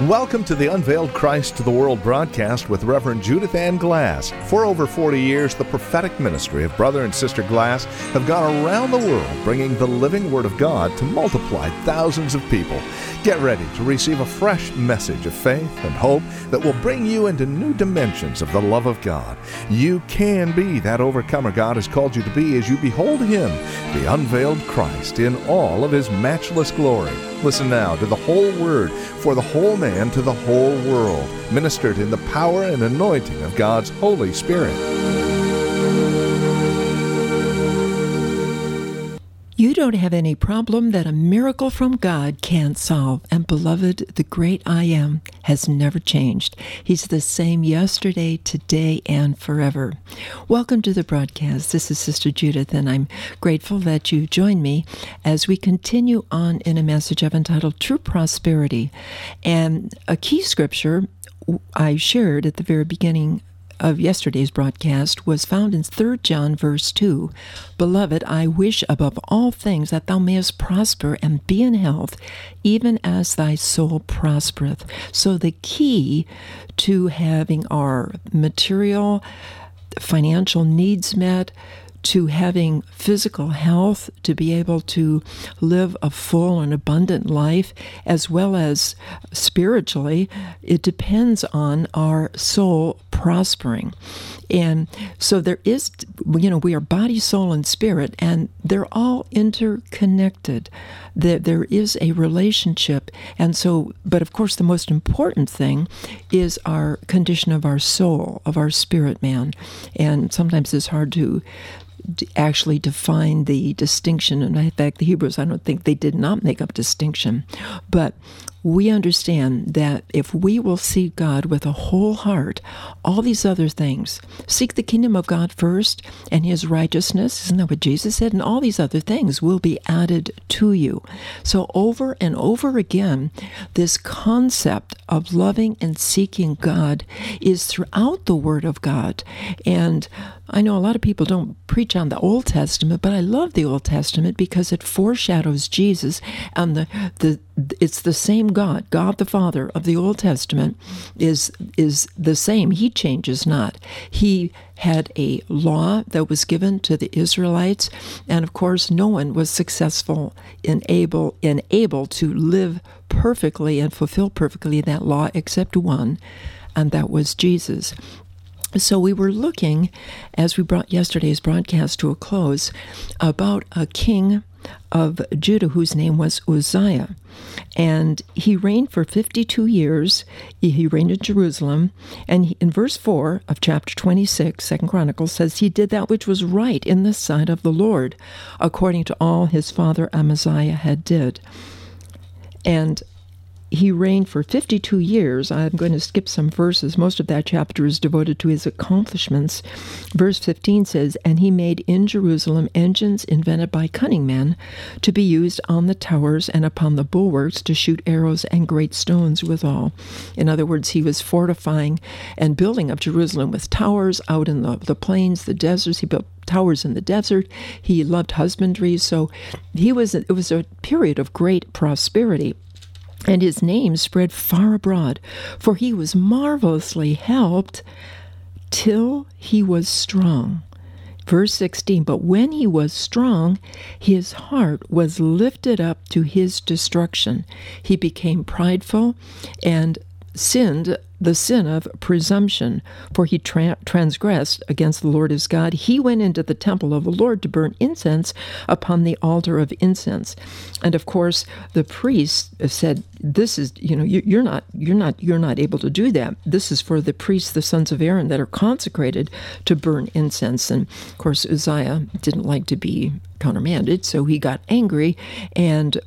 Welcome to the Unveiled Christ to the World broadcast with Reverend Judith Ann Glass. For over 40 years, the prophetic ministry of Brother and Sister Glass have gone around the world bringing the living Word of God to multiply thousands of people. Get ready to receive a fresh message of faith and hope that will bring you into new dimensions of the love of God. You can be that overcomer God has called you to be as you behold Him, the unveiled Christ, in all of His matchless glory. Listen now to the whole Word for the whole man to the whole world, ministered in the power and anointing of God's Holy Spirit. You don't have any problem that a miracle from God can't solve. And beloved, the great I Am has never changed. He's the same yesterday, today, and forever. Welcome to the broadcast. This is Sister Judith, and I'm grateful that you join me as we continue on in a message I've entitled True Prosperity. And a key scripture I shared at the very beginning of yesterday's broadcast was found in 3 John verse 2. Beloved, I wish above all things that thou mayest prosper and be in health, even as thy soul prospereth. So the key to having our material, financial needs met, to having physical health, to be able to live a full and abundant life, as well as spiritually, it depends on our soul prospering. And so there is, we are body, soul, and spirit, and they're all interconnected. There is a relationship. And so, but of course, the most important thing is our condition of our soul, of our spirit man. And sometimes it's hard to actually define the distinction. And in fact, the Hebrews, I don't think they did not make up distinction. But we understand that if we will seek God with a whole heart, all these other things, seek the kingdom of God first and His righteousness, isn't that what Jesus said? And all these other things will be added to you. So over and over again, this concept of loving and seeking God is throughout the Word of God. And I know a lot of people don't preach on the Old Testament, but I love the Old Testament because it foreshadows Jesus, and it's the same God. God the Father of the Old Testament is the same. He changes not. He had a law that was given to the Israelites, and of course no one was successful and able to live perfectly and fulfill perfectly that law except one, and that was Jesus. So we were looking, as we brought yesterday's broadcast to a close, about a king of Judah whose name was Uzziah. And he reigned for 52 years. He reigned in Jerusalem. And in verse 4 of chapter 26, 2 Chronicles, says, he did that which was right in the sight of the Lord, according to all his father Amaziah had did. And he reigned for 52 years. I'm going to skip some verses. Most of that chapter is devoted to his accomplishments. Verse 15 says, and he made in Jerusalem engines invented by cunning men to be used on the towers and upon the bulwarks to shoot arrows and great stones withal. In other words, he was fortifying and building up Jerusalem with towers out in the plains, the deserts. He built towers in the desert. He loved husbandry. So it was a period of great prosperity. And his name spread far abroad, for he was marvelously helped till he was strong. Verse 16, but when he was strong, his heart was lifted up to his destruction. He became prideful and sinned the sin of presumption, for he transgressed against the Lord his God. He went into the temple of the Lord to burn incense upon the altar of incense. And of course, the priests said, this is, you're not able to do that. This is for the priests, the sons of Aaron, that are consecrated to burn incense. And of course, Uzziah didn't like to be countermanded, so he got angry, and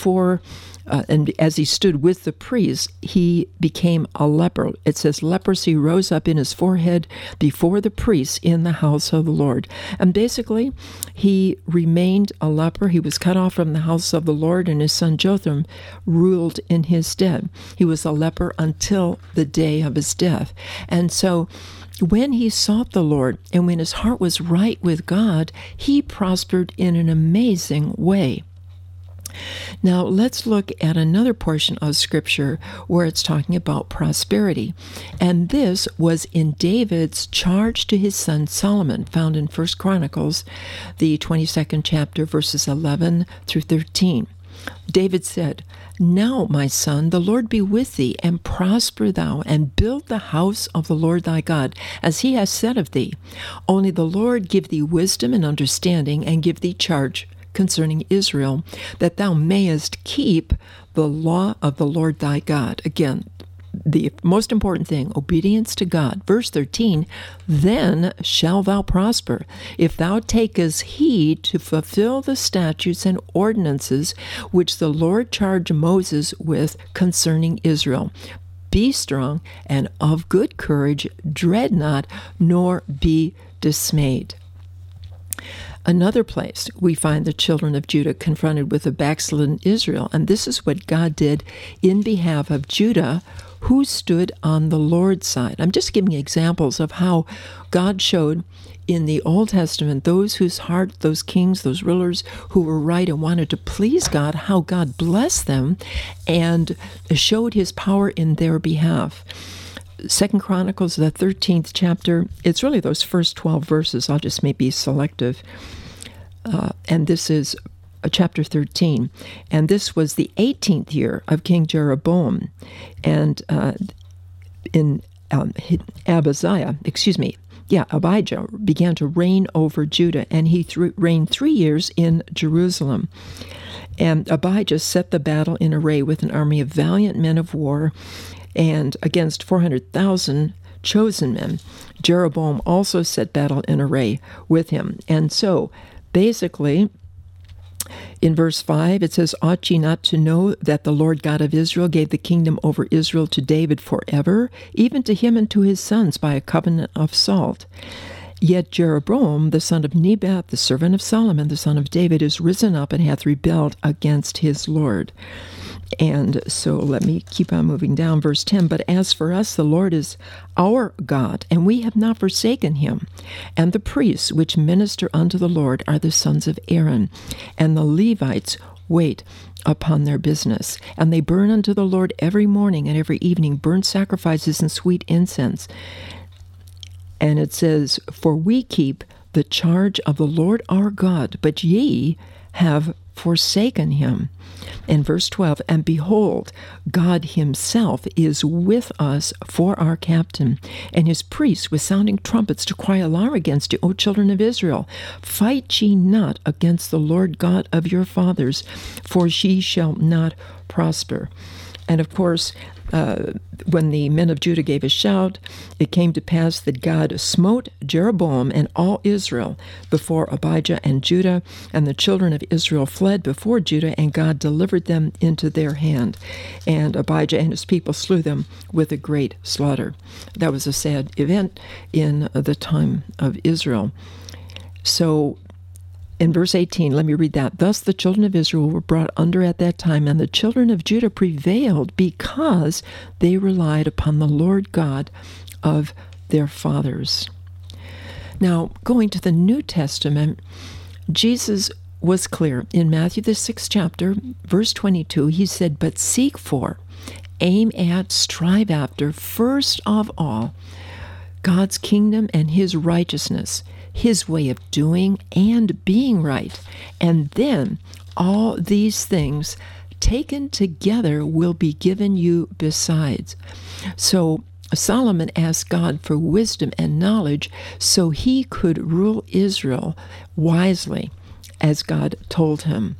and as he stood with the priests, he became a leper. It says leprosy rose up in his forehead before the priests in the house of the Lord. And basically, he remained a leper. He was cut off from the house of the Lord, and his son Jotham ruled in his stead. He was a leper until the day of his death. And so when he sought the Lord and when his heart was right with God, he prospered in an amazing way. Now, let's look at another portion of Scripture where it's talking about prosperity. And this was in David's charge to his son Solomon, found in 1 Chronicles, the 22nd chapter, verses 11 through 13. David said, "Now, my son, the Lord be with thee, and prosper thou, and build the house of the Lord thy God, as he has said of thee. Only the Lord give thee wisdom and understanding, and give thee charge concerning Israel, that thou mayest keep the law of the Lord thy God." Again, the most important thing, obedience to God. Verse 13, "Then shall thou prosper, if thou takest heed to fulfill the statutes and ordinances which the Lord charged Moses with concerning Israel. Be strong and of good courage, dread not, nor be dismayed." Another place, we find the children of Judah confronted with a backslidden Israel, and this is what God did in behalf of Judah, who stood on the Lord's side. I'm just giving examples of how God showed in the Old Testament those whose heart, those kings, those rulers who were right and wanted to please God, how God blessed them and showed his power in their behalf. 2 Chronicles, the 13th chapter, it's really those first 12 verses. I'll just maybe selective. And this is chapter 13. And this was the 18th year of King Jeroboam. And Abijah began to reign over Judah, and he reigned 3 years in Jerusalem. And Abijah set the battle in array with an army of valiant men of war, and against 400,000 chosen men. Jeroboam also set battle in array with him. And so, basically, in verse 5, it says, "Ought ye not to know that the Lord God of Israel gave the kingdom over Israel to David forever, even to him and to his sons by a covenant of salt? Yet Jeroboam, the son of Nebat, the servant of Solomon, the son of David, is risen up and hath rebelled against his Lord." And so let me keep on moving down. Verse 10, "But as for us, the Lord is our God, and we have not forsaken him. And the priests which minister unto the Lord are the sons of Aaron, and the Levites wait upon their business. And they burn unto the Lord every morning and every evening burnt sacrifices and sweet incense." And it says, "For we keep the charge of the Lord our God, but ye have forsaken him." In verse 12, "And behold, God himself is with us for our captain, and his priests with sounding trumpets to cry alarm against you, O children of Israel. Fight ye not against the Lord God of your fathers, for ye shall not prosper." And of course, when the men of Judah gave a shout, it came to pass that God smote Jeroboam and all Israel before Abijah and Judah, and the children of Israel fled before Judah, and God delivered them into their hand. And Abijah and his people slew them with a great slaughter. That was a sad event in the time of Israel. So, in verse 18, let me read that. "Thus the children of Israel were brought under at that time, and the children of Judah prevailed because they relied upon the Lord God of their fathers." Now, going to the New Testament, Jesus was clear. In Matthew the 6th chapter, verse 22, he said, "But seek for, aim at, strive after, first of all, God's kingdom and his righteousness, his way of doing and being right. And then all these things taken together will be given you besides." So Solomon asked God for wisdom and knowledge so he could rule Israel wisely, as God told him.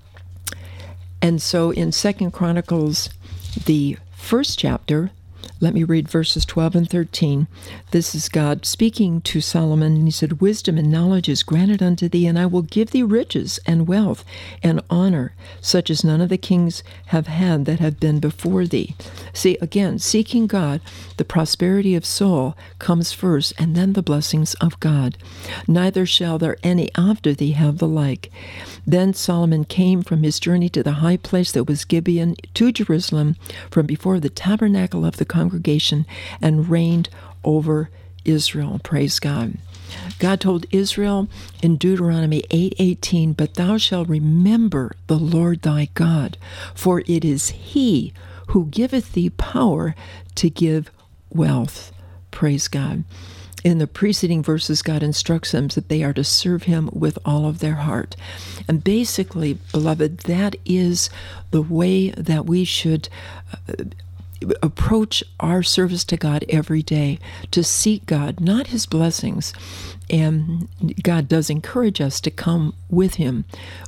And so in 2 Chronicles, the 1st chapter, let me read verses 12 and 13. This is God speaking to Solomon, and he said, "Wisdom and knowledge is granted unto thee, and I will give thee riches and wealth and honor, such as none of the kings have had that have been before thee." See, again, seeking God, the prosperity of soul comes first, and then the blessings of God. "Neither shall there any after thee have the like." Then Solomon came from his journey to the high place that was Gibeon to Jerusalem from before the tabernacle of the congregation, and reigned over Israel. Praise God. God told Israel in Deuteronomy 8:18, "But thou shalt remember the Lord thy God, for it is he who giveth thee power to give wealth." Praise God. In the preceding verses, God instructs them that they are to serve him with all of their heart. And basically, beloved, that is the way that we should approach our service to God every day, to seek God, not his blessings. And God does encourage us to come with him,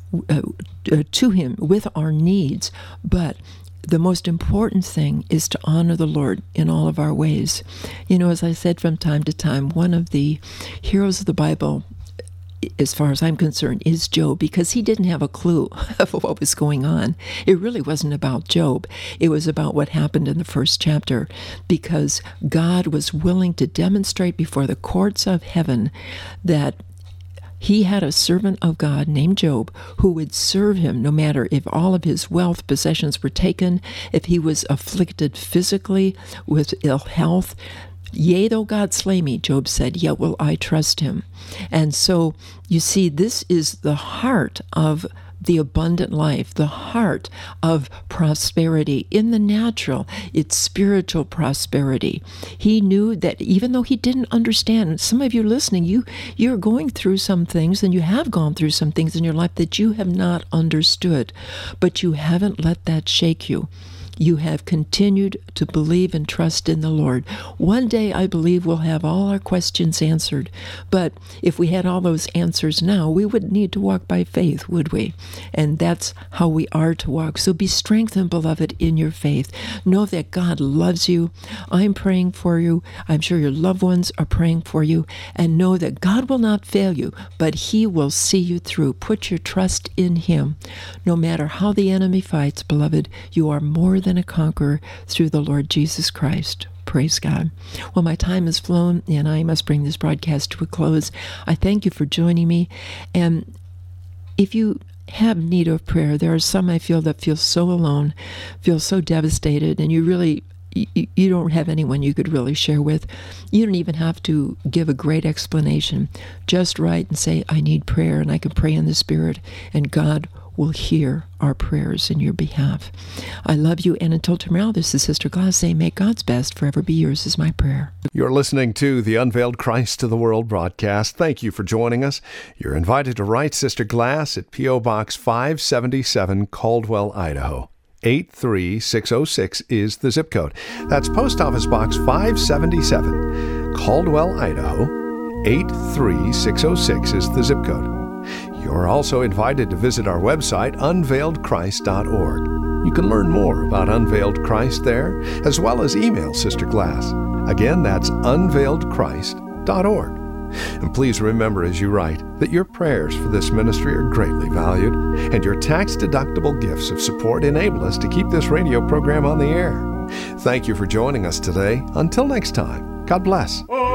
to him with our needs, but the most important thing is to honor the Lord in all of our ways. You know, as I said from time to time, one of the heroes of the Bible, as far as I'm concerned, is Job, because he didn't have a clue of what was going on. It really wasn't about Job. It was about what happened in the first chapter, because God was willing to demonstrate before the courts of heaven that he had a servant of God named Job who would serve him no matter if all of his wealth, possessions were taken, if he was afflicted physically with ill health. "Yea, though God slay me," Job said, "yet will I trust him." And so, you see, this is the heart of the abundant life, the heart of prosperity in the natural. It's spiritual prosperity. He knew that even though he didn't understand, some of you listening, you're going through some things, and you have gone through some things in your life that you have not understood, but you haven't let that shake you. You have continued to believe and trust in the Lord. One day, I believe, we'll have all our questions answered. But if we had all those answers now, we wouldn't need to walk by faith, would we? And that's how we are to walk. So be strengthened, beloved, in your faith. Know that God loves you. I'm praying for you. I'm sure your loved ones are praying for you. And know that God will not fail you, but he will see you through. Put your trust in him. No matter how the enemy fights, beloved, you are more than a conqueror through the Lord Jesus Christ. Praise God. Well, my time has flown, and I must bring this broadcast to a close. I thank you for joining me. And if you have need of prayer, there are some I feel that feel so alone, feel so devastated, and you don't have anyone you could really share with. You don't even have to give a great explanation. Just write and say, "I need prayer," and I can pray in the Spirit, and God will hear our prayers in your behalf. I love you, and until tomorrow, this is Sister Glass saying, may God's best forever be yours is my prayer. You're listening to the Unveiled Christ to the World broadcast. Thank you for joining us. You're invited to write Sister Glass at P.O. Box 577, Caldwell, Idaho. 83606 is the zip code. That's Post Office Box 577, Caldwell, Idaho. 83606 is the zip code. You're also invited to visit our website, unveiledchrist.org. You can learn more about Unveiled Christ there, as well as email Sister Glass. Again, that's unveiledchrist.org. And please remember as you write that your prayers for this ministry are greatly valued, and your tax-deductible gifts of support enable us to keep this radio program on the air. Thank you for joining us today. Until next time, God bless.